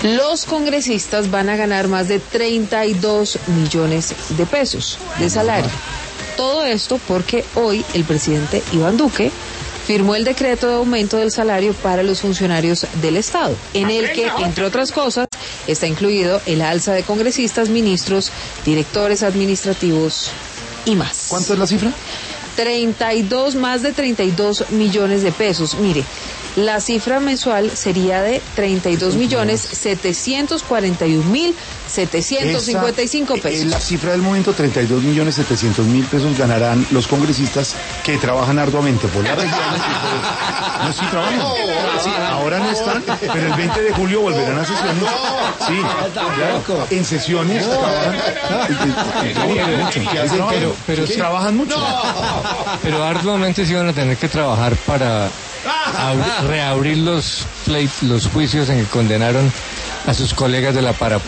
Los congresistas van a ganar más de 32 millones de pesos de salario. Todo esto porque hoy el presidente Iván Duque firmó el decreto de aumento del salario para los funcionarios del Estado, en el que, entre otras cosas, está incluido el alza de congresistas, ministros, directores administrativos y más. ¿Cuánto es la cifra? Más de 32 millones de pesos. Mire, la cifra mensual sería de 32.741.755 pesos. La cifra del momento, 32.700.000 pesos ganarán los congresistas que trabajan arduamente. Por la región, no, sí trabajan. Sí, ahora no están, pero el 20 de julio volverán a sesiones. Sí, claro. En sesiones pero trabajan mucho. Pero arduamente sí van a tener que trabajar para reabrir los juicios en que condenaron a sus colegas de la